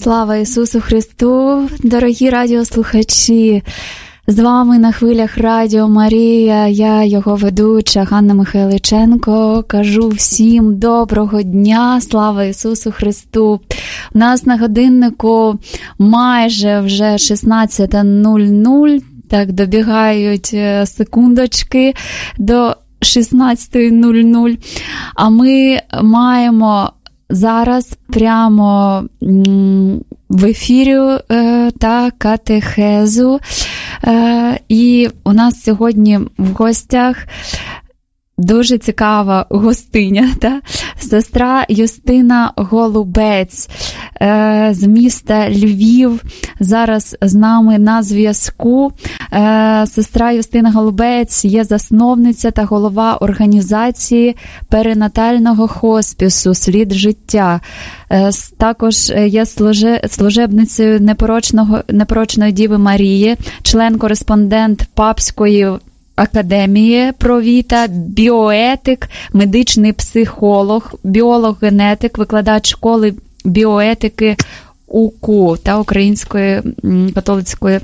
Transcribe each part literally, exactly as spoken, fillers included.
Слава Ісусу Христу, дорогі радіослухачі! З вами на хвилях Радіо Марія, я його ведуча Ганна Михайличенко. Кажу всім доброго дня, слава Ісусу Христу! У нас на годиннику майже вже шістнадцята нуль нуль, так добігають секундочки до шістнадцятої нуль нуль, а ми маємо зараз прямо в ефірі е, та катехезу. Е, і у нас сьогодні в гостях дуже цікава гостиня, та? Сестра Юстина Голубець е, з міста Львів. Зараз з нами на зв'язку. Е, сестра Юстина Голубець є засновниця та голова організації перинатального хоспісу «Слід життя». Е, також є служе, служебницею непорочного, непорочної Діви Марії, член-кореспондент Папської Академії Провіта, біоетик, медичний психолог, біолог-генетик, викладач школи біоетики УКУ та Української католицької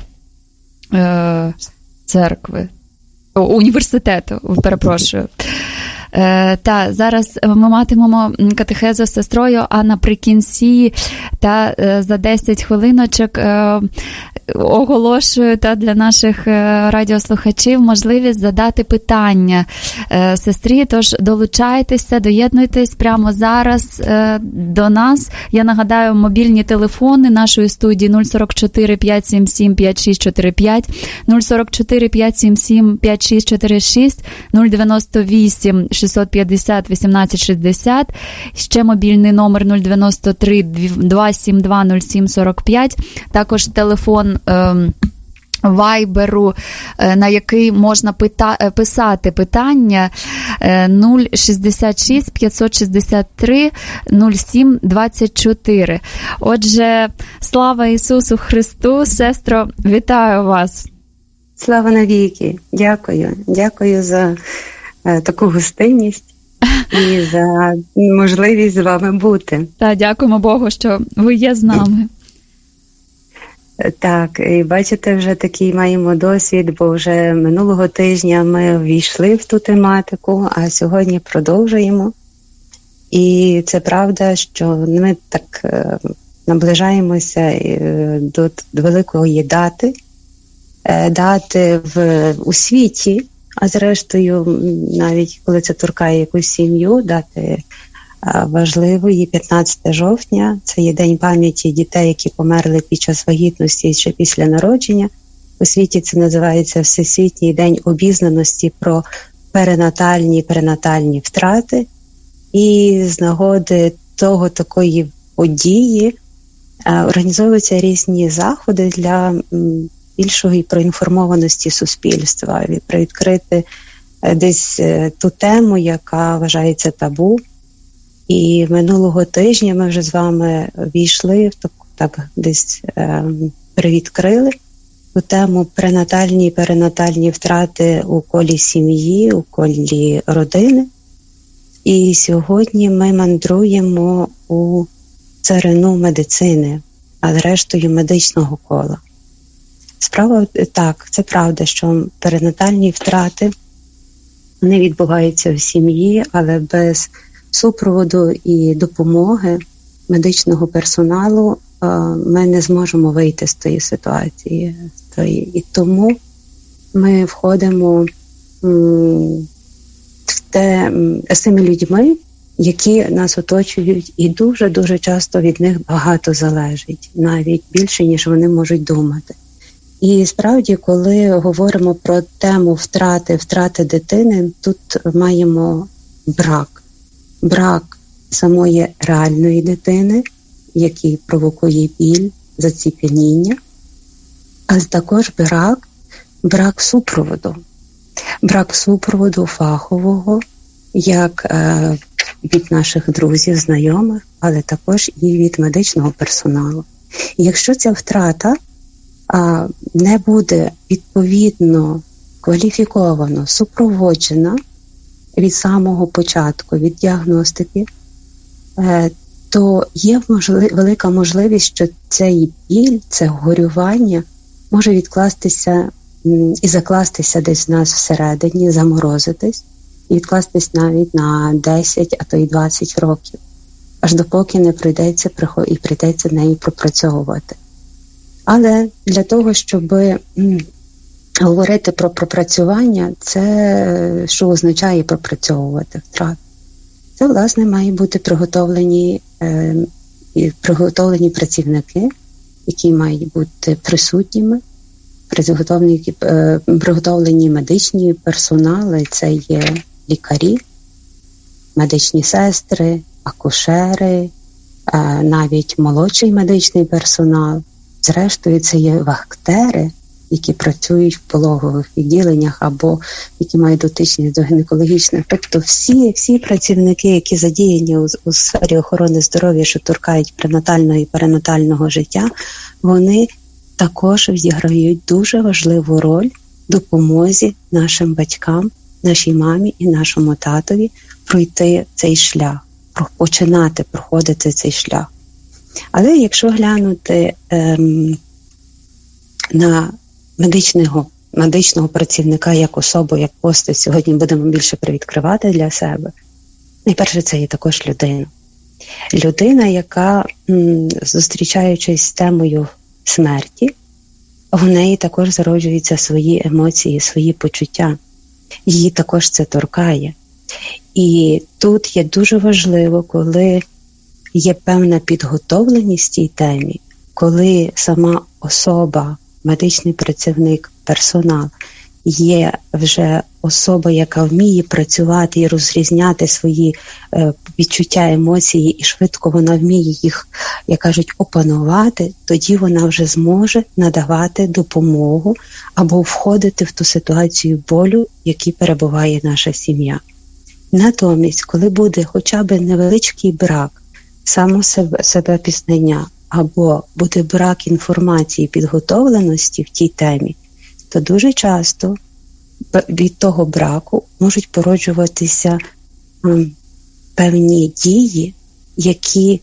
е, церкви, університету, перепрошую. Е, та зараз ми матимемо катехезу з сестрою, а наприкінці та е, за десять хвилиночок е, оголошую та для наших радіослухачів можливість задати питання е, сестрі, тож долучайтеся, доєднуйтесь прямо зараз е, до нас. Я нагадаю, мобільні телефони нашої студії нуль сорок чотири п'ятсот сімдесят сім п'ятдесят шість чотиряносто п'ять, нуль сорок чотири п'ятсот сімдесят сім п'ятдесят шість чотиряносто шість, нуль дев'яносто вісім шістсот п'ятдесят вісімнадцять шістдесят, ще мобільний номер нуль дев'яносто три двісті сімдесят два нуль сім сорок п'ять, також телефон Вайберу, на який можна пита- писати питання нуль шістдесят шість п'ятсот шістдесят три нуль сім двадцять чотири. Отже, слава Ісусу Христу, сестро, вітаю вас. Слава навіки. Дякую. Дякую за е, таку гостинність і за можливість з вами бути. Та дякуємо Богу, що ви є з нами. Так, і бачите, вже такий маємо досвід, бо вже минулого тижня ми ввійшли в ту тематику, а сьогодні продовжуємо. І це правда, що ми так е, наближаємося е, до, до великої дати, е, дати в, у світі, а зрештою, навіть коли це торкає якусь сім'ю, дати важливої п'ятнадцятого жовтня. Це є день пам'яті дітей, які померли під час вагітності чи після народження. У світі це називається Всесвітній день обізнаності про перинатальні і перинатальні втрати. І з нагоди того такої події організовуються різні заходи для більшої проінформованості суспільства, привідкрити десь ту тему, яка вважається табу. І минулого тижня ми вже з вами війшли, так десь е, привідкрили ту тему пренатальні і перинатальні втрати у колі сім'ї, у колі родини. І сьогодні ми мандруємо у царину медицини, а зрештою медичного кола. Справа так, це правда, що перинатальні втрати не відбуваються в сім'ї, але без супроводу і допомоги медичного персоналу ми не зможемо вийти з тієї ситуації. І тому ми входимо в те, з тими людьми, які нас оточують, і дуже-дуже часто від них багато залежить, навіть більше, ніж вони можуть думати. І справді, коли говоримо про тему втрати, втрати дитини, тут маємо брак. Брак самої реальної дитини, який провокує біль, заціпеніння, а також брак, брак супроводу. Брак супроводу фахового, як е, від наших друзів, знайомих, але також і від медичного персоналу. І якщо ця втрата а, не буде відповідно кваліфіковано, супроводжена від самого початку, від діагностики, то є можли... велика можливість, що цей біль, це горювання може відкластися і закластися десь в нас всередині, заморозитись, і відкластись навіть на десять, а то й двадцять років, аж допоки не прийдеться і прийдеться нею пропрацьовувати. Але для того, щоб говорити про пропрацювання, це що означає пропрацьовувати втрат? Це, власне, мають бути приготовлені, е, приготовлені працівники, які мають бути присутніми, приготовлені, е, приготовлені медичні персонали, це є лікарі, медичні сестри, акушери, е, навіть молодший медичний персонал. Зрештою, це є вахтери, які працюють в пологових відділеннях або які мають дотичність до гінекологічних. Тобто всі, всі працівники, які задіяні у, у сфері охорони здоров'я, що торкають пренатального і перинатального життя, вони також відіграють дуже важливу роль в допомозі нашим батькам, нашій мамі і нашому татові пройти цей шлях, починати проходити цей шлях. Але якщо глянути ем, на медичного, медичного працівника як особу, як постать, сьогодні будемо більше привідкривати для себе, найперше це є також людина. Людина, яка, м, зустрічаючись з темою смерті, в неї також зароджуються свої емоції, свої почуття. Її також це торкає. І тут є дуже важливо, коли є певна підготовленість цій темі, коли сама особа, медичний працівник, персонал, є вже особа, яка вміє працювати і розрізняти свої е, відчуття, емоції, і швидко вона вміє їх, як кажуть, опанувати, тоді вона вже зможе надавати допомогу або входити в ту ситуацію болю, в якій перебуває наша сім'я. Натомість, коли буде хоча б невеличкий брак само себе, себе пізнання, або буде брак інформації, підготовленості в тій темі, то дуже часто від того браку можуть породжуватися м, певні дії, які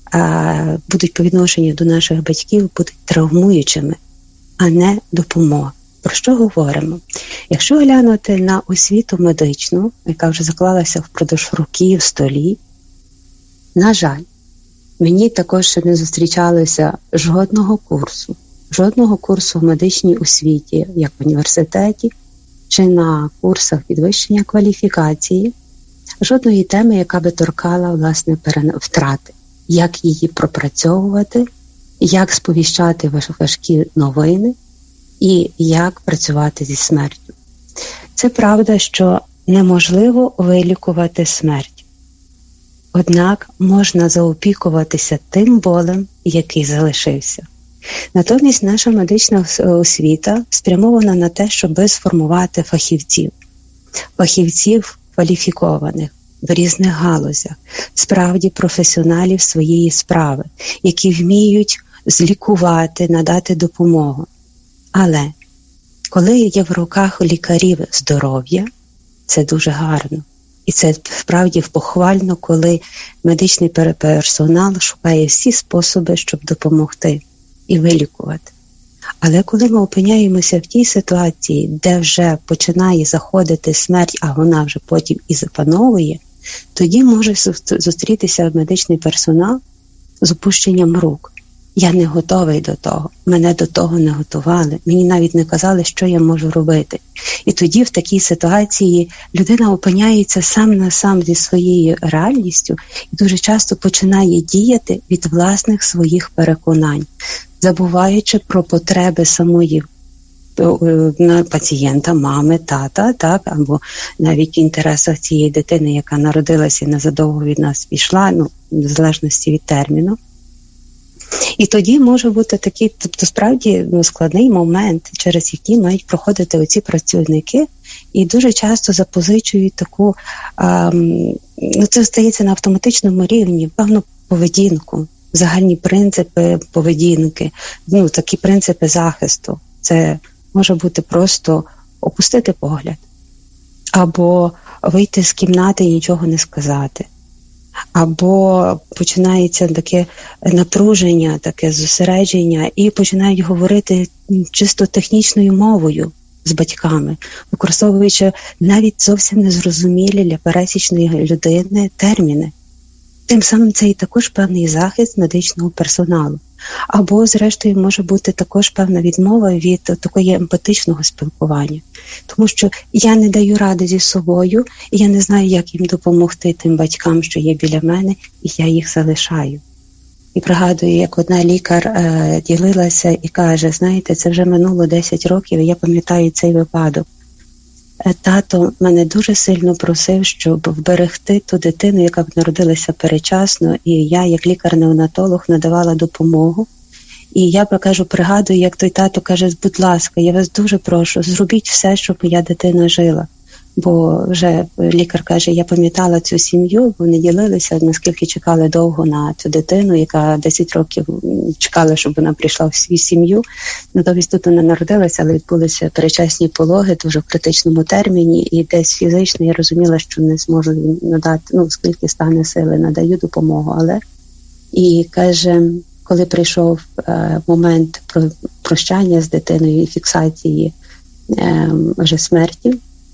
а, будуть по відношенню до наших батьків будуть травмуючими, а не допомога. Про що говоримо? Якщо глянути на освіту медичну, яка вже заклалася впродовж років, століть, на жаль, мені також ще не зустрічалося жодного курсу, жодного курсу в медичній освіті, як в університеті, чи на курсах підвищення кваліфікації, жодної теми, яка би торкала, власне, втрати, як її пропрацьовувати, як сповіщати важкі новини і як працювати зі смертю. Це правда, що неможливо вилікувати смерть. Однак можна заопікуватися тим болем, який залишився. Натомість наша медична освіта спрямована на те, щоб сформувати фахівців. Фахівців кваліфікованих в різних галузях, справді професіоналів своєї справи, які вміють злікувати, надати допомогу. Але коли є в руках лікарів здоров'я, це дуже гарно. І це справді похвально, коли медичний персонал шукає всі способи, щоб допомогти і вилікувати. Але коли ми опиняємося в тій ситуації, де вже починає заходити смерть, а вона вже потім і запановує, тоді може зустрітися медичний персонал з опущенням рук. Я не готовий до того, мене до того не готували, мені навіть не казали, що я можу робити. І тоді в такій ситуації людина опиняється сам на сам зі своєю реальністю і дуже часто починає діяти від власних своїх переконань, забуваючи про потреби самої пацієнта, мами, тата, так, або навіть в інтересах цієї дитини, яка народилася і незадовго від нас пішла, ну, в залежності від терміну. І тоді може бути такий, тобто справді ну, складний момент, через який мають проходити оці працівники, і дуже часто запозичують таку, а, ну це стається на автоматичному рівні, певну поведінку, загальні принципи поведінки, ну такі принципи захисту. Це може бути просто опустити погляд, або вийти з кімнати і нічого не сказати, або починається таке напруження, таке зосередження, і починають говорити чисто технічною мовою з батьками, використовуючи навіть зовсім незрозумілі для пересічної людини терміни. Тим самим це і також певний захист медичного персоналу. Або, зрештою, може бути також певна відмова від такої емпатичного спілкування. Тому що я не даю ради зі собою, і я не знаю, як їм допомогти тим батькам, що є біля мене, і я їх залишаю. І пригадую, як одна лікар е, ділилася і каже, знаєте, це вже минуло десять років, і я пам'ятаю цей випадок. Тато мене дуже сильно просив, щоб вберегти ту дитину, яка народилася передчасно, і я, як лікар-неонатолог, надавала допомогу. І я, кажу, пригадую, як той тато каже, будь ласка, я вас дуже прошу, зробіть все, щоб моя дитина жила. Бо вже лікар каже, я пам'ятала цю сім'ю, вони ділилися, наскільки чекали довго на цю дитину, яка десять років чекала, щоб вона прийшла в свою сім'ю. Натомість тут вона народилася, але відбулися передчасні пологи, дуже в критичному терміні, і десь фізично я розуміла, що не зможу їм надати, ну, скільки стане сили, надаю допомогу, але... І каже, коли прийшов е, момент про, прощання з дитиною і фіксації е, вже смерті,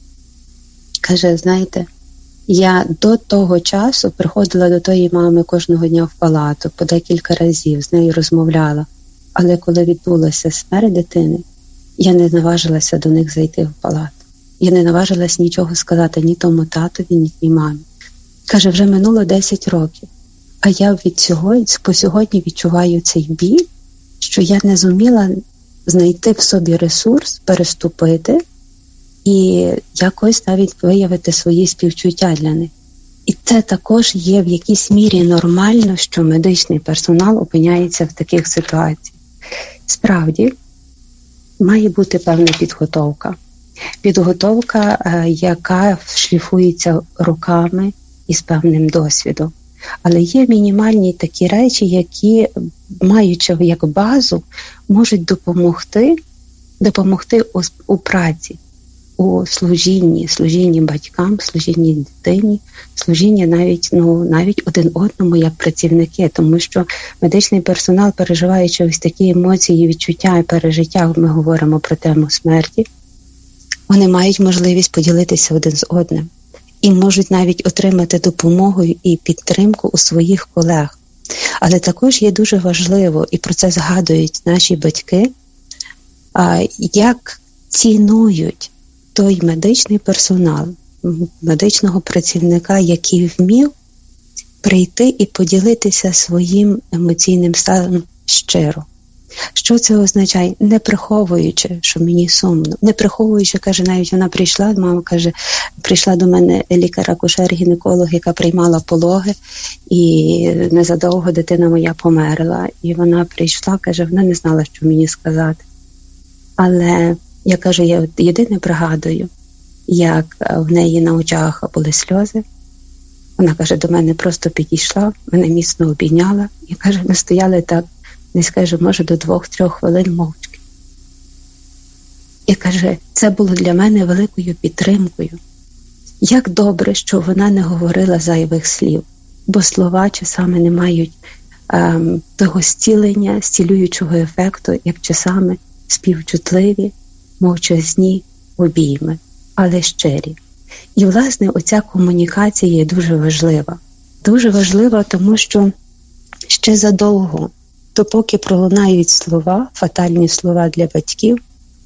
каже, знаєте, я до того часу приходила до тої мами кожного дня в палату, по декілька разів з нею розмовляла. Але коли відбулася смерть дитини, я не наважилася до них зайти в палату. Я не наважилась нічого сказати ні тому татові, ні тій мамі. Каже, вже минуло десять років, а я від сьогодні, по сьогодні відчуваю цей біль, що я не зуміла знайти в собі ресурс, переступити і якось навіть виявити свої співчуття для них. І це також є в якійсь мірі нормально, що медичний персонал опиняється в таких ситуаціях. Справді, має бути певна підготовка. Підготовка, яка шліфується роками і з певним досвідом. Але є мінімальні такі речі, які, маючи як базу, можуть допомогти, допомогти у, у праці, у служінні, служінні батькам, служінні дитині, служінні навіть, ну, навіть один одному як працівники, тому що медичний персонал, переживаючи ось такі емоції, відчуття і пережиття, ми говоримо про тему смерті, вони мають можливість поділитися один з одним і можуть навіть отримати допомогу і підтримку у своїх колег. Але також є дуже важливо, і про це згадують наші батьки, як цінують той медичний персонал, медичного працівника, який вмів прийти і поділитися своїм емоційним станом щиро. Що це означає? Не приховуючи, що мені сумно. Не приховуючи, каже, навіть вона прийшла, мама каже, прийшла до мене лікар-акушер-гінеколог, яка приймала пологи, і незадовго дитина моя померла. І вона прийшла, каже, вона не знала, що мені сказати. Але я кажу, я єдине пригадую, як в неї на очах були сльози. Вона, каже, до мене просто підійшла, мене міцно обійняла. І, каже, ми стояли так, не скажу, може, до двох-трьох хвилин мовчки. І, каже, це було для мене великою підтримкою. Як добре, що вона не говорила зайвих слів, бо слова часами не мають ем, того зцілення, зцілюючого ефекту, як часами співчутливі, мовчазні обійми, але щирі. І, власне, оця комунікація є дуже важлива. Дуже важлива, тому що ще задовго, допоки пролунають слова, фатальні слова для батьків,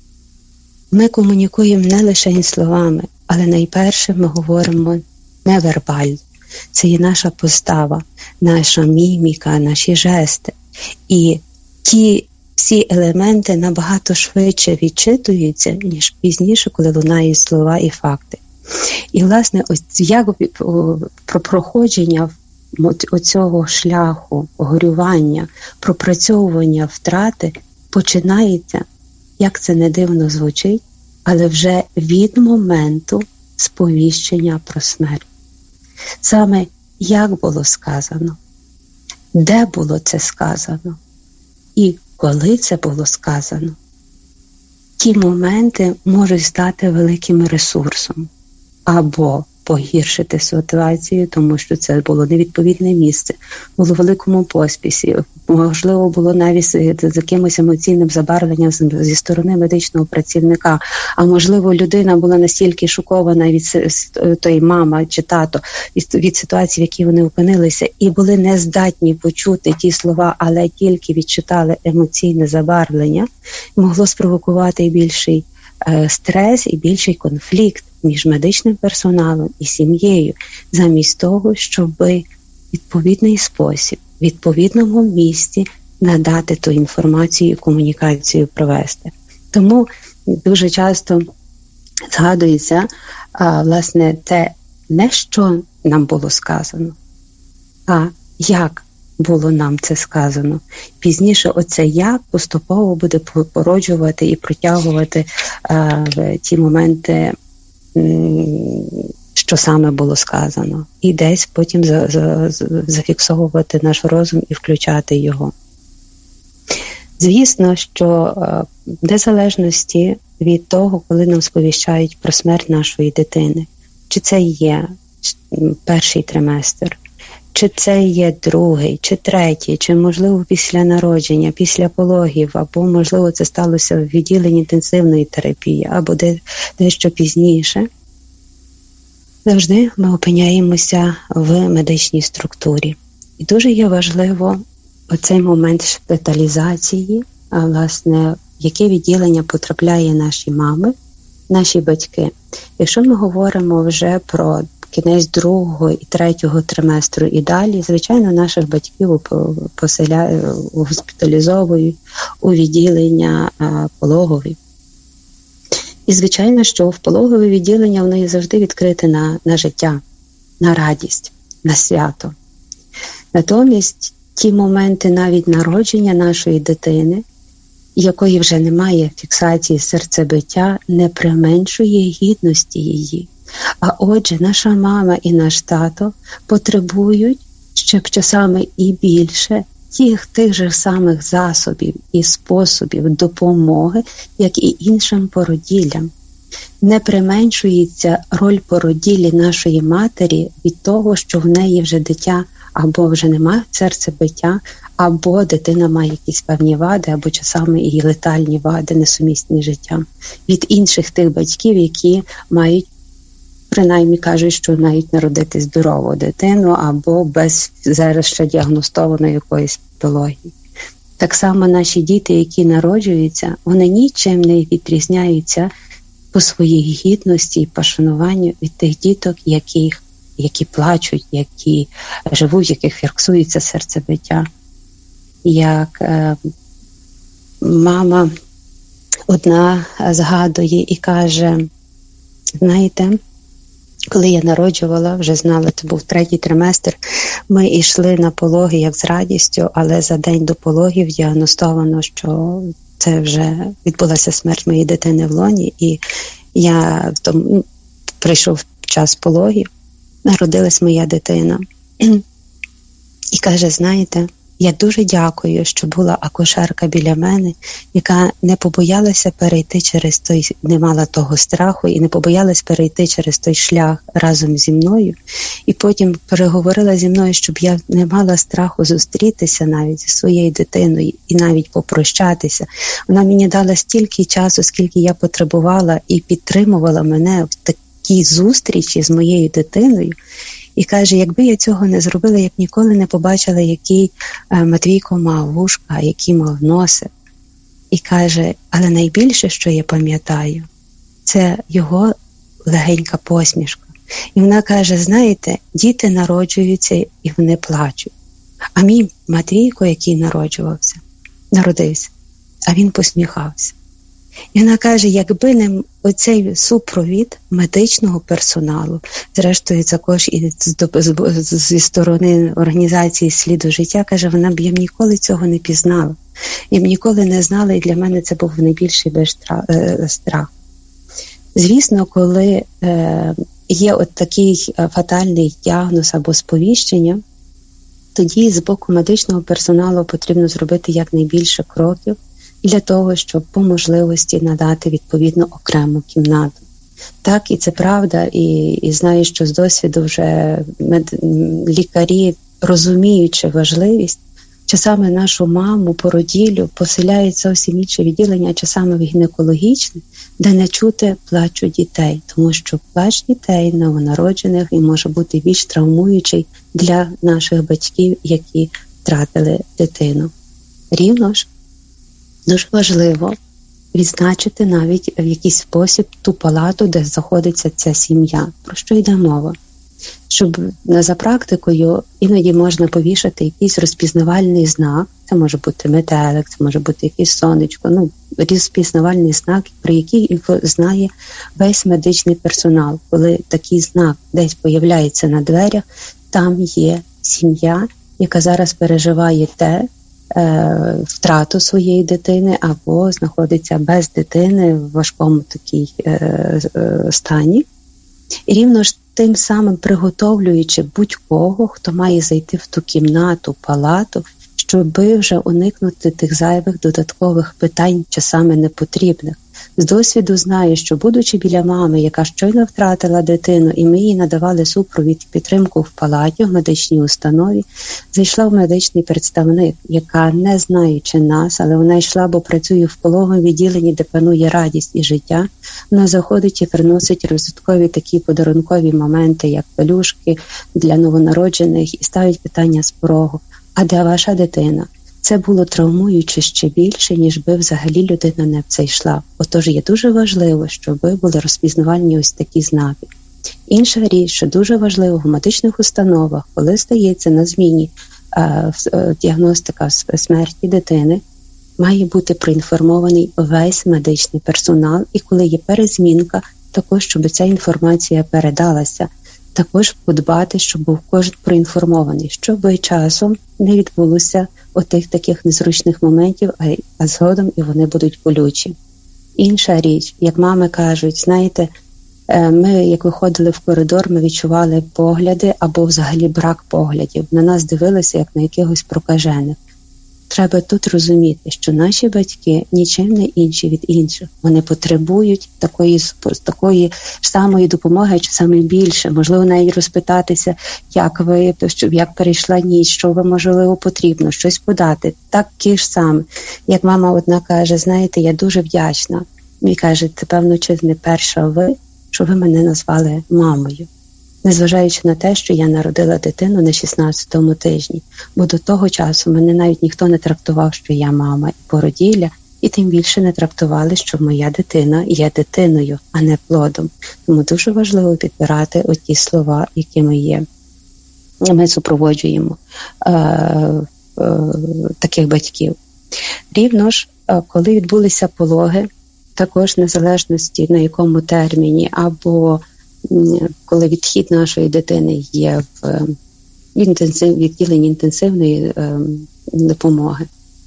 ми комунікуємо не лише словами, але найперше ми говоримо невербально. Це є наша постава, наша міміка, наші жести. І ті всі елементи набагато швидше відчитуються, ніж пізніше, коли лунають слова і факти. І, власне, ось як про проходження оцього шляху горювання, пропрацьовування втрати починається, як це не дивно звучить, але вже від моменту сповіщення про смерть. Саме як було сказано, де було це сказано і коли це було сказано. Ті моменти можуть стати великим ресурсом або погіршити ситуацію, тому що це було невідповідне місце, було в великому поспісі, можливо, було навіть з якимось емоційним забарвленням зі сторони медичного працівника, а можливо, людина була настільки шокована від тої мама чи тато, від, від ситуації, в якій вони опинилися, і були не здатні почути ті слова, але тільки відчитали емоційне забарвлення, могло спровокувати і більший е, стрес, і більший конфлікт між медичним персоналом і сім'єю, замість того, щоб відповідний спосіб, в відповідному місці надати ту інформацію і комунікацію провести. Тому дуже часто згадується, а, власне, те, не що нам було сказано, а як було нам це сказано. Пізніше оце як поступово буде породжувати і протягувати а, в ті моменти, що саме було сказано. І десь потім за, за, зафіксовувати наш розум і включати його. Звісно, що в незалежності від того, коли нам сповіщають про смерть нашої дитини, чи це є перший триместр, чи це є другий, чи третій, чи, можливо, після народження, після пологів, або, можливо, це сталося в відділенні інтенсивної терапії, або де, дещо пізніше, завжди ми опиняємося в медичній структурі. І дуже є важливо оцей момент шпиталізації, а, власне, в яке відділення потрапляє наші мами, наші батьки. Якщо ми говоримо вже про кінець другого і третього триместру і далі, звичайно, наших батьків поселяють, госпіталізовують у відділення пологові. І, звичайно, що в пологове відділення воно є завжди відкрите на, на життя, на радість, на свято. Натомість ті моменти навіть народження нашої дитини, якої вже немає фіксації серцебиття, не применшує гідності її. А отже, наша мама і наш тато потребують ще часами і більше тих, тих же самих засобів і способів допомоги, як і іншим породіллям. Не применшується роль породілі нашої матері від того, що в неї вже дитя або вже немає серцебиття, або дитина має якісь певні вади, або часами і летальні вади, несумісні з життям. Від інших тих батьків, які мають, принаймні кажуть, що навіть народити здорову дитину або без зараз ще діагностованої якоїсь патології. Так само наші діти, які народжуються, вони нічим не відрізняються по своїй гідності і пошануванню від тих діток, яких, які плачуть, які живуть, в яких фіксується серцебиття. Як е, мама одна згадує і каже, знаєте, коли я народжувала, вже знала, це був третій триместр, ми йшли на пологи як з радістю, але за день до пологів діагностовано, що це вже відбулася смерть моєї дитини в лоні, і я тому, прийшов час пологів, народилась моя дитина. І каже, знаєте, я дуже дякую, що була акушерка біля мене, яка не побоялася перейти через той, не мала того страху і не побоялась перейти через той шлях разом зі мною. І потім переговорила зі мною, щоб я не мала страху зустрітися навіть зі своєю дитиною і навіть попрощатися. Вона мені дала стільки часу, скільки я потребувала, і підтримувала мене в такій зустрічі з моєю дитиною. І каже, якби я цього не зробила, я б ніколи не побачила, який е, Матвійко мав вушка, який мав носи. І каже, але найбільше, що я пам'ятаю, це його легенька посмішка. І вона каже, знаєте, діти народжуються і вони плачуть. А мій Матвійко, який народжувався, народився, а він посміхався. І вона каже, якби не оцей супровід медичного персоналу, зрештою також і зі сторони організації «Сліду життя», каже, вона б я б ніколи цього не пізнала. Я б ніколи не знала, і для мене це був найбільший страх. Звісно, коли е, є от такий фатальний діагноз або сповіщення, тоді з боку медичного персоналу потрібно зробити якнайбільше кроків для того, щоб по можливості надати відповідно окрему кімнату. Так, і це правда, і, і знаю, що з досвіду вже мед... лікарі, розуміючи важливість, часами нашу маму, породіллю, поселяють зовсім інше відділення, часами в гінекологічне, де не чути плачу дітей, тому що плач дітей новонароджених і може бути більш травмуючий для наших батьків, які втратили дитину. Рівно ж, дуже важливо відзначити навіть в якийсь спосіб ту палату, де знаходиться ця сім'я. Про що йде мова? Щоб за практикою іноді можна повішати якийсь розпізнавальний знак, це може бути метелик, це може бути якийсь сонечко, ну, розпізнавальний знак, про який знає весь медичний персонал. Коли такий знак десь появляється на дверях, там є сім'я, яка зараз переживає те, е, втрату своєї дитини або знаходиться без дитини в важкому такій е, е, стані. І рівно ж тим самим приготовлюючи будь-кого, хто має зайти в ту кімнату, палату, щоби вже уникнути тих зайвих додаткових питань, часами непотрібних. З досвіду знаю, що будучи біля мами, яка щойно втратила дитину, і ми їй надавали супровід і підтримку в палаті, в медичній установі, зайшла в медичний представник, яка, не знаючи нас, але вона йшла, бо працює в пологовому відділенні, де панує радість і життя, вона заходить і приносить розвиткові такі подарункові моменти, як пелюшки для новонароджених, і ставить питання з порогу: а де ваша дитина? Це було травмуюче ще більше, ніж би взагалі людина не в це йшла. Отож є дуже важливо, щоб були розпізнавальні ось такі знаки. Інша річ, що дуже важливо в медичних установах, коли стається на зміні е, е, діагностика смерті дитини, має бути проінформований весь медичний персонал, і коли є перезмінка, також, щоб ця інформація передалася. Також подбати, щоб був кожен проінформований, щоб часом не відбулося отих таких незручних моментів, а, а згодом і вони будуть болючі. Інша річ, як мами кажуть, знаєте, ми, як виходили в коридор, ми відчували погляди або взагалі брак поглядів. На нас дивилися, як на якихось прокажених. Треба тут розуміти, що наші батьки нічим не інші від інших. Вони потребують такої, такої самої допомоги, чи саме більше. Можливо, навіть розпитатися, як ви, як перейшла ніч, що вам, можливо, потрібно, щось подати. Такі ж саме. Як мама одна каже, знаєте, я дуже вдячна. І каже, це, певно, чи не перша ви, що ви мене назвали мамою. Незважаючи на те, що я народила дитину на шістнадцятому тижні, бо до того часу мене навіть ніхто не трактував, що я мама і породілля, і тим більше не трактували, що моя дитина є дитиною, а не плодом. Тому дуже важливо підбирати оті слова, якими є. Ми супроводжуємо е, е, таких батьків. Рівно ж, коли відбулися пологи, також незалежності на якому терміні, або коли відхід нашої дитини є в інтенсив, відділенні інтенсивної е, допомоги,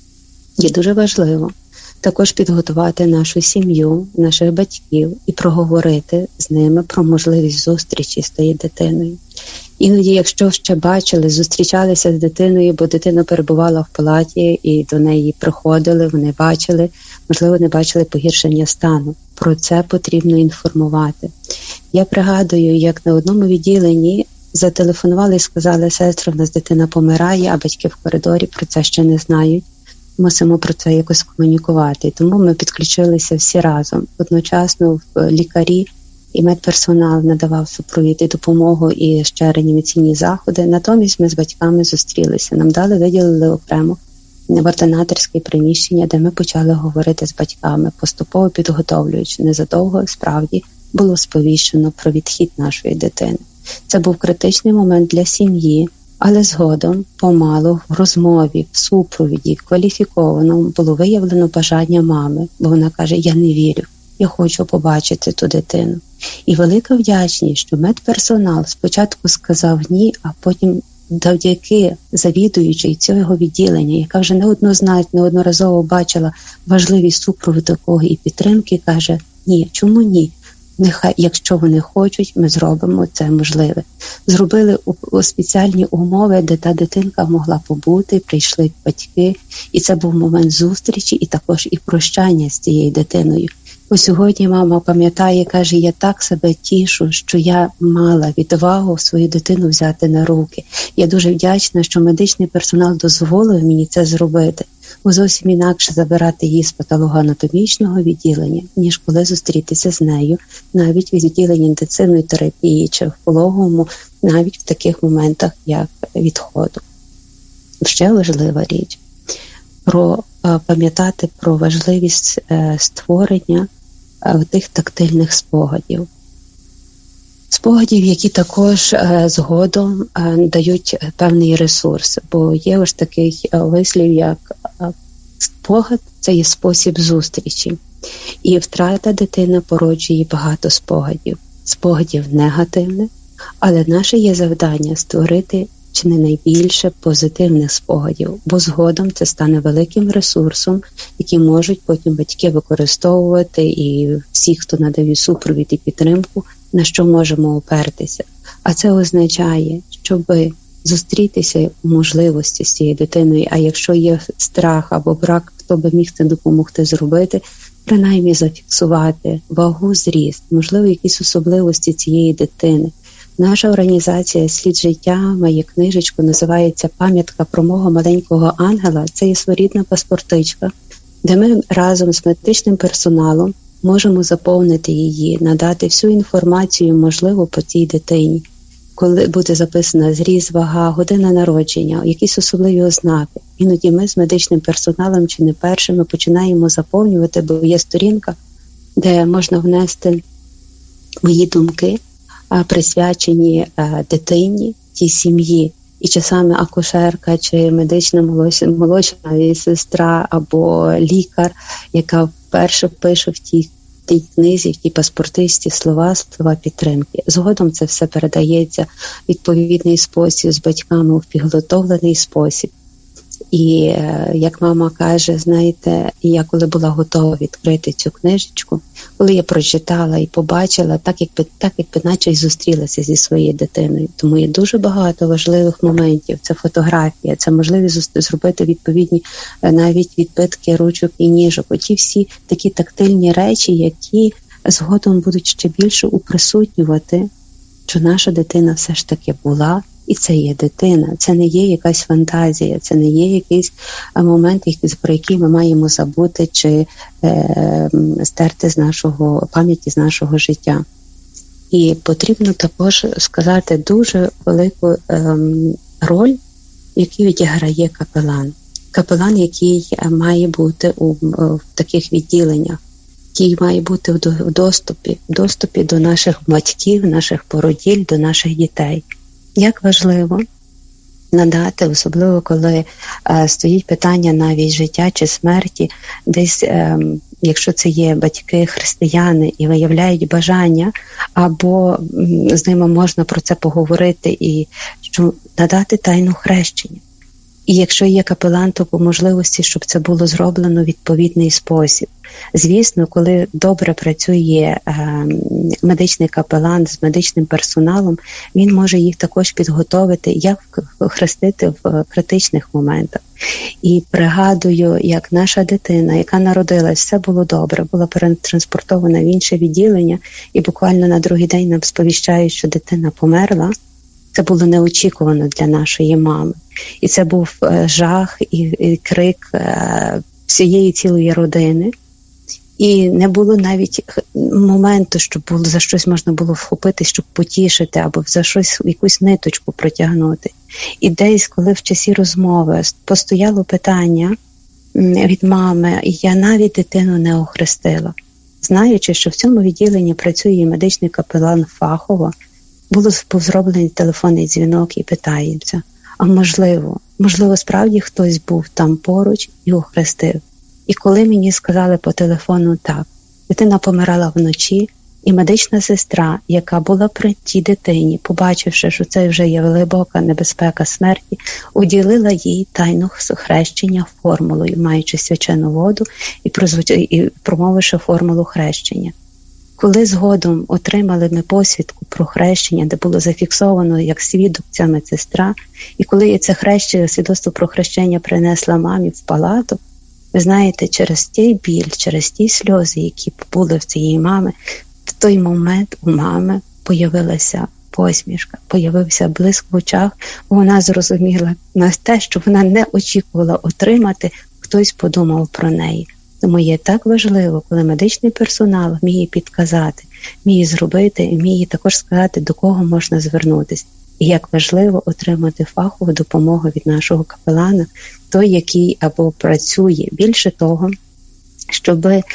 є дуже важливо також підготувати нашу сім'ю, наших батьків і проговорити з ними про можливість зустрічі з тією дитиною. Іноді, якщо ще бачили, зустрічалися з дитиною, бо дитина перебувала в палаті і до неї приходили, вони бачили, можливо, не бачили погіршення стану. Про це потрібно інформувати. Я пригадую, як на одному відділенні зателефонували і сказали: сестра, в нас дитина помирає, а батьки в коридорі про це ще не знають. Мусимо про це якось комунікувати. Тому ми підключилися всі разом. Одночасно лікарі і медперсонал надавав супровід і допомогу, і ще реанімаційні заходи. Натомість ми з батьками зустрілися. Нам дали, виділили окремо в ординаторське приміщення, де ми почали говорити з батьками, поступово підготовлюючи. Незадовго, справді, було сповіщено про відхід нашої дитини. Це був критичний момент для сім'ї, але згодом, помалу, в розмові, в супровіді, кваліфіковано було виявлено бажання мами, бо вона каже: я не вірю, я хочу побачити ту дитину. І велика вдячність, що медперсонал спочатку сказав ні, а потім завдяки завідуючій цього відділення, яка вже неоднозначно, неодноразово бачила важливість супроводу такого і підтримки, каже: ні, чому ні? Нехай, якщо вони хочуть, ми зробимо це можливе. Зробили у, у спеціальні умови, де та дитинка могла побути, прийшли батьки, і це був момент зустрічі і також і прощання з цією дитиною. Ось сьогодні мама пам'ятає, каже, я так себе тішу, що я мала відвагу свою дитину взяти на руки. Я дуже вдячна, що медичний персонал дозволив мені це зробити, бо зовсім інакше забирати її з патологоанатомічного відділення, ніж коли зустрітися з нею навіть в відділенні інтенсивної терапії чи в пологовому, навіть в таких моментах, як відходу. Ще важлива річ – про пам'ятати про важливість створення тих тактильних спогадів. Спогадів, які також згодом дають певний ресурс, бо є ось такий вислів, як спогад – це є спосіб зустрічі. І втрата дитини породжує багато спогадів. Спогадів негативних, але наше є завдання створити чи не найбільше позитивних спогадів, бо згодом це стане великим ресурсом, який можуть потім батьки використовувати, і всі, хто надає супровід і підтримку, на що можемо опертися. А це означає, щоб зустрітися в можливості з цією дитиною, а якщо є страх або брак, хто би міг це допомогти зробити, принаймні зафіксувати вагу, зріст, можливо, якісь особливості цієї дитини. Наша організація «Слід життя» має книжечку, називається «Пам'ятка про мого маленького ангела». Це є своєрідна паспортичка, де ми разом з медичним персоналом можемо заповнити її, надати всю інформацію, можливо, по цій дитині. Коли буде записана зріст, вага, година народження, якісь особливі ознаки. Іноді ми з медичним персоналом чи не першими починаємо заповнювати, бо є сторінка, де можна внести мої думки, присвячені дитині, тій сім'ї. І часами акушерка чи медична молочна сестра або лікар, яка вперше пише в тій, тій книзі, в тій паспортисті слова, слова підтримки. Згодом це все передається в відповідний спосіб з батьками, в підготовлений спосіб. І як мама каже, знаєте, я коли була готова відкрити цю книжечку, коли я прочитала і побачила, так якби, так якби наче й зустрілася зі своєю дитиною. Тому є дуже багато важливих моментів. Це фотографія, це можливість зробити відповідні навіть відбитки ручок і ніжок. Оті всі такі тактильні речі, які згодом будуть ще більше уприсутнювати, що наша дитина все ж таки була, і це є дитина, це не є якась фантазія, це не є якийсь момент, про який ми маємо забути чи е, стерти з нашого пам'яті, з нашого життя. І потрібно також сказати дуже велику е, роль, яку відіграє капелан. Капелан, який має бути у, в таких відділеннях, який має бути в доступі, в доступі до наших батьків, наших породіль, до наших дітей. Як важливо надати, особливо коли е, стоїть питання навіть життя чи смерті, десь, е, якщо це є батьки християни і виявляють бажання, або м, з ними можна про це поговорити, і що надати тайну хрещення. І якщо є капелан, то по можливості, щоб це було зроблено в відповідний спосіб. Звісно, коли добре працює е, медичний капелан з медичним персоналом, він може їх також підготовити, як хрестити в критичних моментах. І пригадую, як наша дитина, яка народилась, все було добре, була перетранспортована в інше відділення, і буквально на другий день нам сповіщають, що дитина померла. Це було неочікувано для нашої мами. І це був е, жах і, і крик е, всієї цілої родини. І не було навіть моменту, щоб було, за щось можна було вхопити, щоб потішити, або за щось, якусь ниточку протягнути. І десь, коли в часі розмови постояло питання від мами, і я навіть дитину не охрестила. Знаючи, що в цьому відділенні працює медичний капелан фахово, було зроблений телефонний дзвінок і питається, а можливо, можливо, справді хтось був там поруч і охрестив. І коли мені сказали по телефону так, дитина помирала вночі, і медична сестра, яка була при тій дитині, побачивши, що це вже є глибока небезпека смерті, уділила їй тайну хрещення формулою, маючи свячену воду і, прозвуч... і промовивши формулу хрещення. Коли згодом отримали ми посвідку про хрещення, де було зафіксовано як свідок ця медсестра, і коли я це хрещення, свідоцтво про хрещення принесла мамі в палату, Ви знаєте, через той біль, через ті сльози, які були в цієї мами, в той момент у мами появилася посмішка, появився блиск в очах, бо вона зрозуміла на те, що вона не очікувала отримати, хтось подумав про неї. Тому є так важливо, коли медичний персонал вміє підказати, вміє зробити, вміє також сказати, до кого можна звернутися. І як важливо отримати фахову допомогу від нашого капелана, той, який або працює. Більше того, щоб е,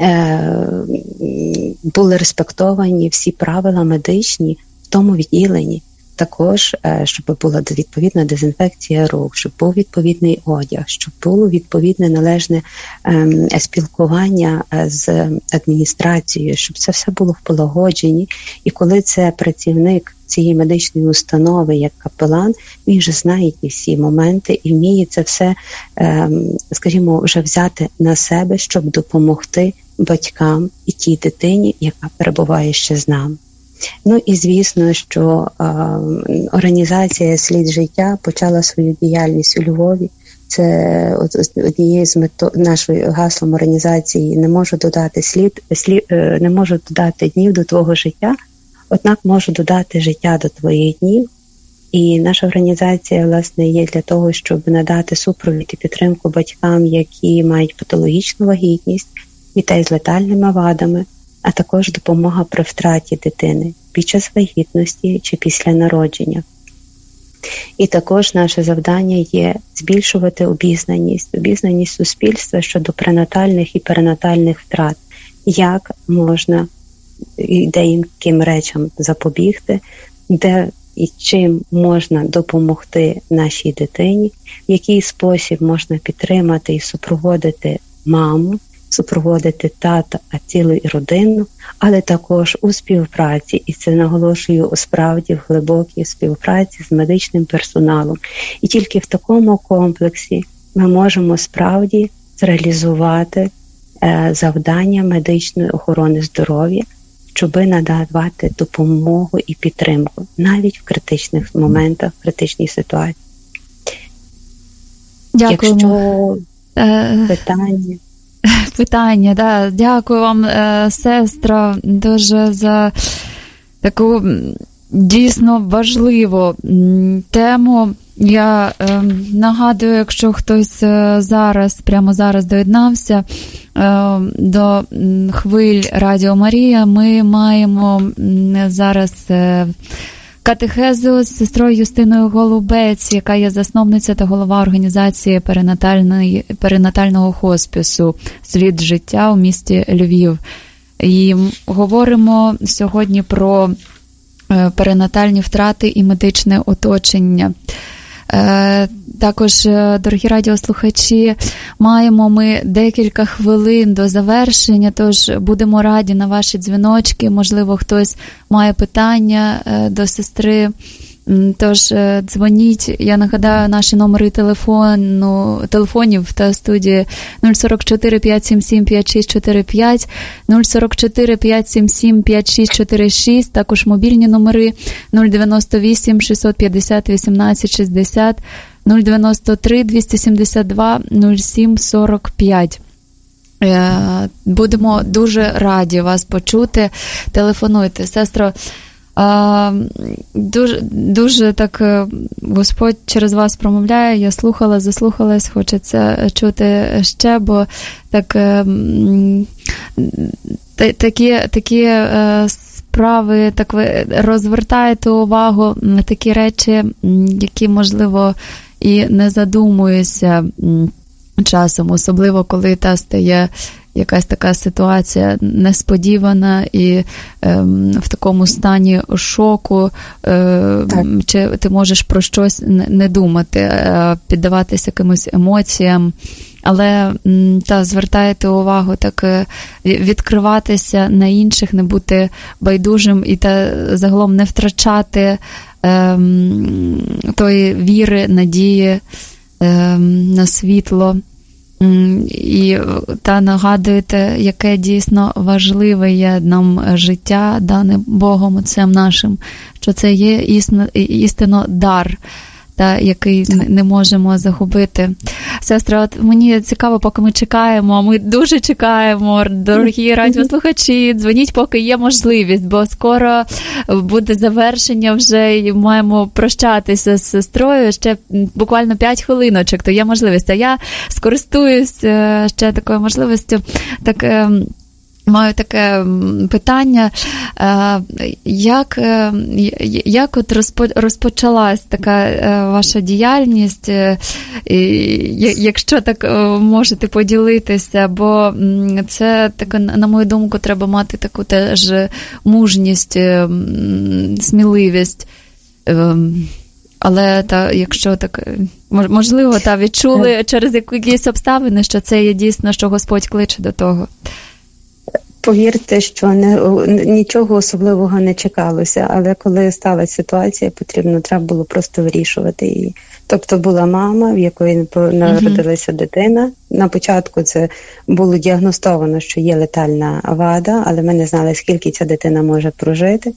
були респектовані всі правила медичні в тому відділенні. Також, е, щоб була відповідна дезінфекція рук, щоб був відповідний одяг, щоб було відповідне належне е, спілкування з адміністрацією, щоб це все було в полагодженні. І коли це працівник цієї медичної установи, як капелан, він вже знає ті всі моменти і вміє це все, скажімо, вже взяти на себе, щоб допомогти батькам і тій дитині, яка перебуває ще з нами. Ну і звісно, що е, організація «Слід життя» почала свою діяльність у Львові. Це однією з мето нашої гаслом організації «Не можу додати слід, слід е, не можу додати днів до твого життя, однак можу додати життя до твоїх днів». І наша організація, власне, є для того, щоб надати супровід і підтримку батькам, які мають патологічну вагітність, дітей з летальними вадами, а також допомога при втраті дитини під час вагітності чи після народження. І також наше завдання є збільшувати обізнаність, обізнаність суспільства щодо пренатальних і перинатальних втрат, як можна деяким речам запобігти, де і чим можна допомогти нашій дитині, в який спосіб можна підтримати і супроводити маму, супроводити тата, а цілу родину, але також у співпраці, і це наголошую, справді в глибокій співпраці з медичним персоналом. І тільки в такому комплексі ми можемо справді зреалізувати е, завдання медичної охорони здоров'я, щоб надавати допомогу і підтримку, навіть в критичних моментах, в критичній ситуації. Дякуємо. Якщо питання... Питання, да. Дякую вам, сестра, дуже за таку дійсно важливу тему. Я е, нагадую, якщо хтось зараз, прямо зараз доєднався е, до хвиль Радіо Марія, ми маємо зараз е, катехезу з сестрою Юстиною Голубець, яка є засновниця та голова організації перинатального хоспісу «Слід життя» у місті Львів. І говоримо сьогодні про перинатальні втрати і медичне оточення. Також, дорогі радіослухачі, маємо ми декілька хвилин до завершення, тож будемо раді на ваші дзвіночки. Можливо, хтось має питання до сестри. Тож дзвоніть. Я нагадаю наші номери телефону, телефонів та студії нуль сорок чотири п'ять сім сім п'ять шість чотири п'ять, нуль сорок чотири п'ять сім сім п'ять шість чотири шість, також мобільні номери нуль дев'яносто вісім шістсот п'ятдесят вісімнадцять шістдесят, нуль дев'яносто три двісті сімдесят два нуль сім сорок п'ять. Будемо дуже раді вас почути. Телефонуйте. Сестро, Дуже, дуже так Господь через вас промовляє, я слухала, заслухалась, хочеться чути ще, бо так, такі, такі справи, так ви розвертаєте увагу на такі речі, які, можливо, і не задумуюся часом, особливо коли та стає якась така ситуація несподівана і ем, в такому стані шоку, е, чи ти можеш про щось не думати, е, піддаватися якимось емоціям, але та звертаєте увагу, так відкриватися на інших, не бути байдужим і та загалом не втрачати е, тої віри, надії е, на світло. І та нагадуєте, яке дійсно важливе є нам життя, дане Богом Отцем нашим, що це є істинно, істинно дар. та, який не можемо загубити. Сестра, от мені цікаво, поки ми чекаємо, ми дуже чекаємо, дорогі радіослухачі, дзвоніть, поки є можливість, бо скоро буде завершення вже і маємо прощатися з сестрою, ще буквально п'ять хвилиночок, то є можливість. А я скористуюсь ще такою можливістю, так... Маю таке питання, як, як от розпочалась така ваша діяльність, якщо так можете поділитися, бо це, так, на мою думку, треба мати таку теж мужність, сміливість. Але та, якщо так, можливо, та відчули через якісь обставини, що це є дійсно, що Господь кличе до того. Повірте, що не, нічого особливого не чекалося, але коли сталася ситуація, потрібно, треба було просто вирішувати її. Тобто була мама, в якої народилася uh-huh. дитина. На початку це було діагностовано, що є летальна вада, але ми не знали, скільки ця дитина може прожити.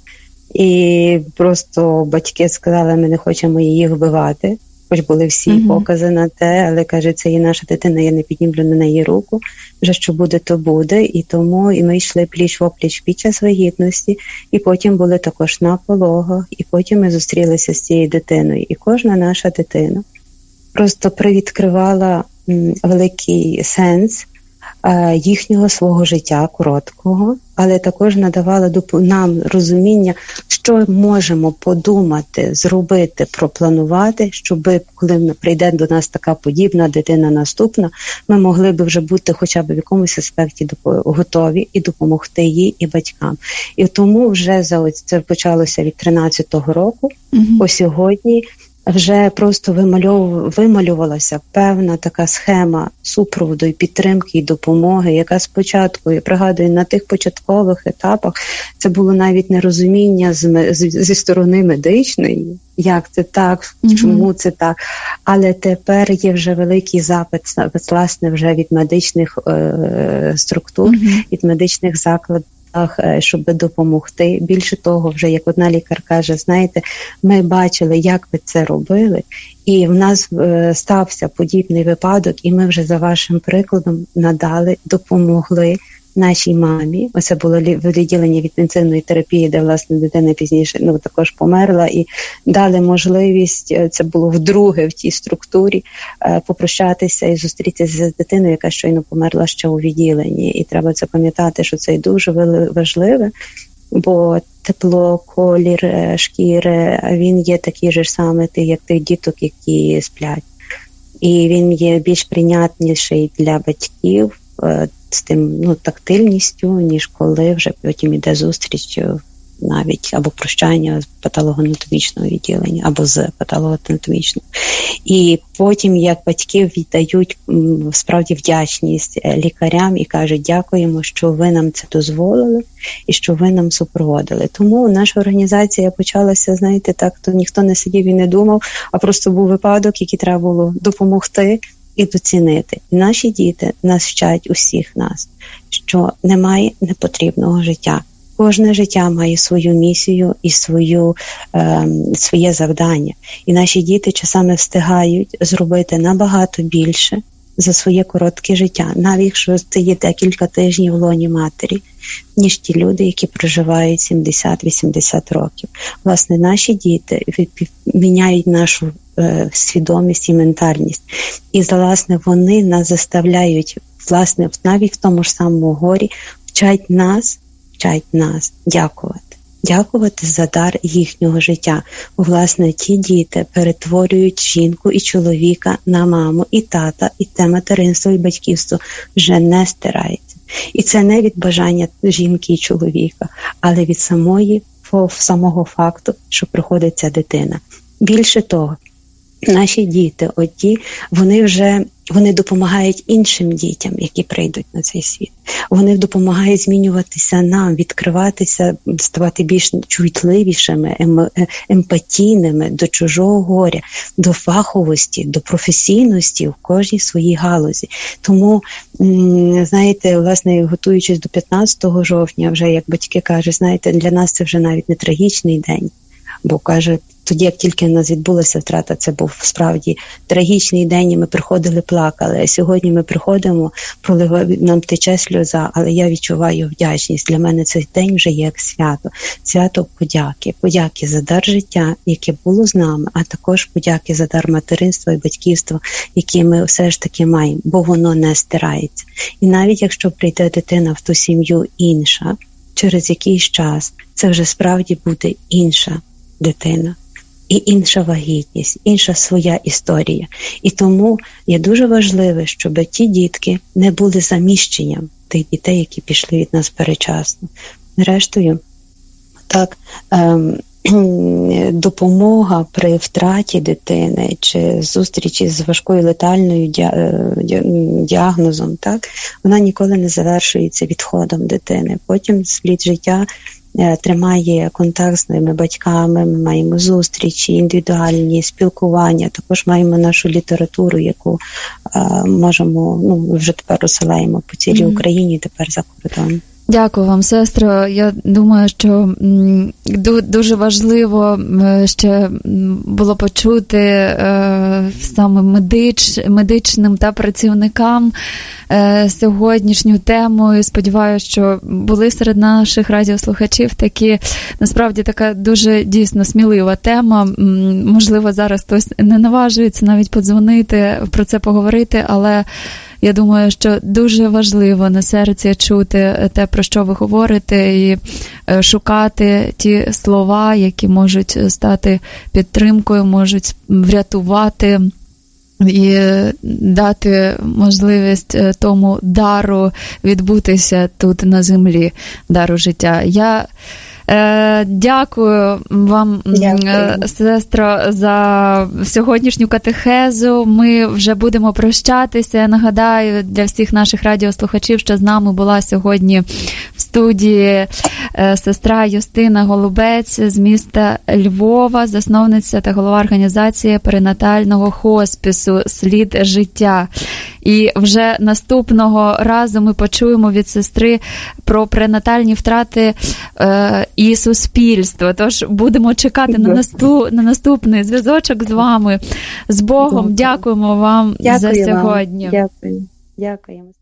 І просто батьки сказали, ми не хочемо її вбивати. Хоч були всі uh-huh. покази на те, але, каже, це є наша дитина, я не піднімлю на неї руку, вже що буде, то буде. І тому і ми йшли пліч-опліч під час вагітності, і потім були також на пологах, і потім ми зустрілися з цією дитиною. І кожна наша дитина просто привідкривала м, великий сенс е, їхнього свого життя, короткого, але також надавала нам розуміння, що можемо подумати, зробити, пропланувати, щоб коли прийде до нас така подібна дитина наступна, ми могли б вже бути хоча б в якомусь аспекті готові і допомогти їй і батькам. І тому вже за це почалося від тринадцятого року, mm-hmm. по сьогодні вже просто вимальов... вималювалася певна така схема супроводу і підтримки і допомоги, яка спочатку, я пригадую, на тих початкових етапах це було навіть нерозуміння з... з... зі сторони медичної, як це так, mm-hmm. чому це так. Але тепер є вже великий запит, власне, вже від медичних е... структур, mm-hmm. від медичних закладів, щоб допомогти. Більше того, вже як одна лікар каже, знаєте, ми бачили, як ви це робили, і в нас е, стався подібний випадок, і ми вже за вашим прикладом надали, допомогли нашій мамі. Оце було відділення від інтенсивної терапії, де, власне, дитина пізніше ну, також померла, і дали можливість, це було вдруге в тій структурі, попрощатися і зустрітися з дитиною, яка щойно померла ще у відділенні. І треба це пам'ятати, що це дуже важливе, бо тепло, колір шкіри, він є такий же самий, як тих діток, які сплять. І він є більш прийнятніший для батьків, з тим, ну, тактильністю, ніж коли вже потім іде зустріч навіть або прощання з патологоанатомічного відділення, або з патологоанатомічного. І потім, як батьки віддають справді вдячність лікарям і кажуть, дякуємо, що ви нам це дозволили і що ви нам супроводили. Тому наша організація почалася, знаєте, так, то ніхто не сидів і не думав, а просто був випадок, який треба було допомогти і доцінити. І наші діти нас вчать, усіх нас, що немає непотрібного життя. Кожне життя має свою місію і свою, е, своє завдання. І наші діти часами встигають зробити набагато більше за своє коротке життя, навіть якщо це є декілька тижнів в лоні матері, ніж ті люди, які проживають сімдесят-вісімдесят років. Власне, наші діти міняють нашу е, свідомість і ментальність. І, власне, вони нас заставляють, власне, навіть в тому ж самому горі, вчать нас, вчать нас дякувати. Дякувати за дар їхнього життя. Бо, власне, ті діти перетворюють жінку і чоловіка на маму, і тата, і те материнство, і батьківство вже не стирається. І це не від бажання жінки і чоловіка, але від самої, самого факту, що приходить ця дитина. Більше того, наші діти, оті, вони вже вони допомагають іншим дітям, які прийдуть на цей світ. Вони допомагають змінюватися нам, відкриватися, ставати більш чутливішими, ем, емпатійними до чужого горя, до фаховості, до професійності в кожній своїй галузі. Тому, знаєте, власне, готуючись до п'ятнадцятого жовтня, вже як батьки кажуть, знаєте, для нас це вже навіть не трагічний день, Бо, каже, тоді, як тільки в нас відбулася втрата, це був справді трагічний день, і ми приходили, плакали. А сьогодні ми приходимо, проливає, нам тече сльоза, але я відчуваю вдячність. Для мене цей день вже є як свято. Свято подяки. Подяки за дар життя, яке було з нами, а також подяки за дар материнства і батьківства, які ми все ж таки маємо, бо воно не стирається. І навіть якщо прийде дитина в ту сім'ю інша, через якийсь час, це вже справді буде інша дитина. І інша вагітність, інша своя історія. І тому є дуже важливо, щоб ті дітки не були заміщенням тих дітей, які пішли від нас передчасно. Зрештою, так, ем, допомога при втраті дитини чи зустрічі з важкою летальною діагнозом, так, вона ніколи не завершується відходом дитини. Потім слід життя тримає контакт з ними батьками, ми маємо зустрічі, індивідуальні спілкування, також маємо нашу літературу, яку е, можемо, ну, вже тепер розсилаємо по цілій mm-hmm. Україні, тепер за кордоном. Дякую вам, сестро. Я думаю, що дуже важливо ще було почути е, саме медич, медичним та працівникам е, сьогоднішню тему. І сподіваюся, що були серед наших радіослухачів такі, насправді, така дуже дійсно смілива тема. Можливо, зараз хтось не наважується навіть подзвонити, про це поговорити, але я думаю, що дуже важливо на серці чути те, про що ви говорите, і шукати ті слова, які можуть стати підтримкою, можуть врятувати і дати можливість тому дару відбутися тут на землі, дару життя. Я Дякую вам, Дякую. Сестро, за сьогоднішню катехезу. Ми вже будемо прощатися. Я нагадаю для всіх наших радіослухачів, що з нами була сьогодні в студії сестра Юстина Голубець з міста Львова, засновниця та голова організації перинатального хоспісу «Слід життя». І вже наступного разу ми почуємо від сестри про пренатальні втрати е, і суспільство. Тож будемо чекати на, наступ, на наступний зв'язочок з вами. З Богом. Дякуємо вам Дякую за сьогодні. Вам. Дякую. Дякуємо.